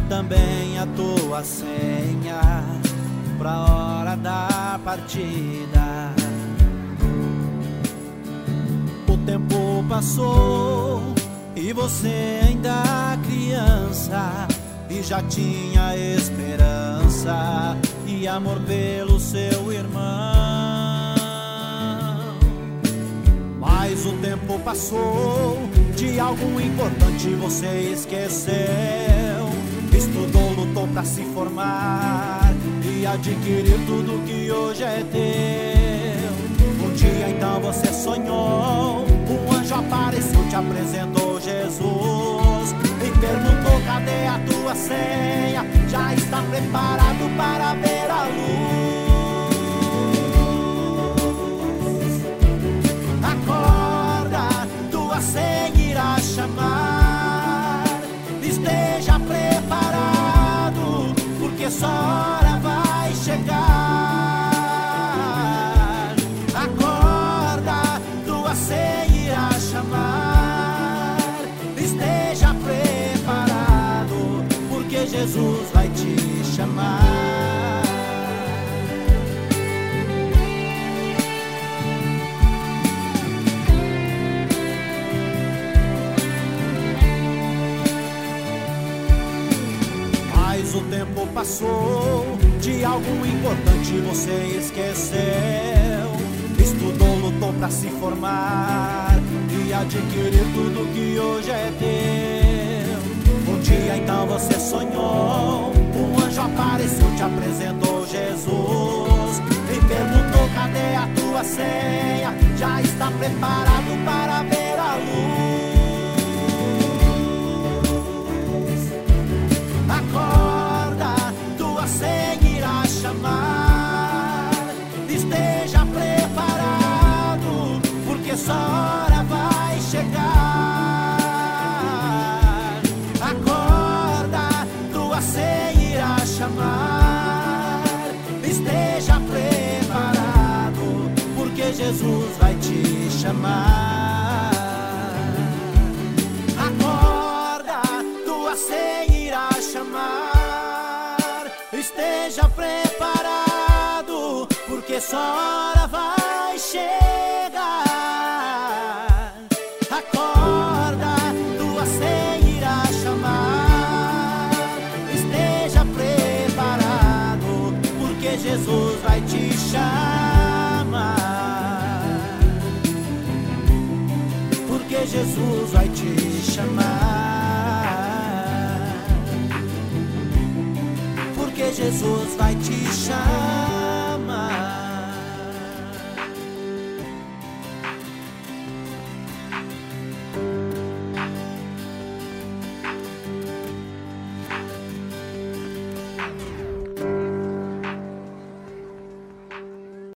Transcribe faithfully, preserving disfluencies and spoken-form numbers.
também a tua senha pra hora da partida. O tempo passou e você ainda criança, e já tinha esperança e amor pelo seu irmão. Mas o tempo passou, de algo importante você esqueceu. Estudou, lutou pra se formar e adquirir tudo que hoje é teu. Um dia então você sonhou, um anjo apareceu, te apresentou Jesus e perguntou: cadê a tua senha? Já está preparado para ver a luz. Acorda, tua senha irá chamar. Esteja preparado, porque sua hora vai chegar. Acorda, tua senha irá chamar. Esteja preparado, porque Jesus vai te chamar. Mas o tempo passou, de algo importante você esqueceu. Estudou, lutou pra se formar e adquirir tudo que hoje é teu. Um dia então você sonhou, um anjo apareceu, te apresentou Jesus e perguntou: cadê a tua senha? Já está preparado para ver a luz. Acorda, tua senha irá chamar. Esteja preparado, porque sua hora vai chegar. Acorda, tua senha irá chamar. Esteja preparado, porque Jesus vai te chamar. Acorda, tua senha irá chamar. Esteja preparado, porque sua hora vai chegar. Acorda, tua senha irá chamar. Esteja preparado, porque Jesus vai te chamar. Porque Jesus vai te chamar. Porque Jesus vai te chamar.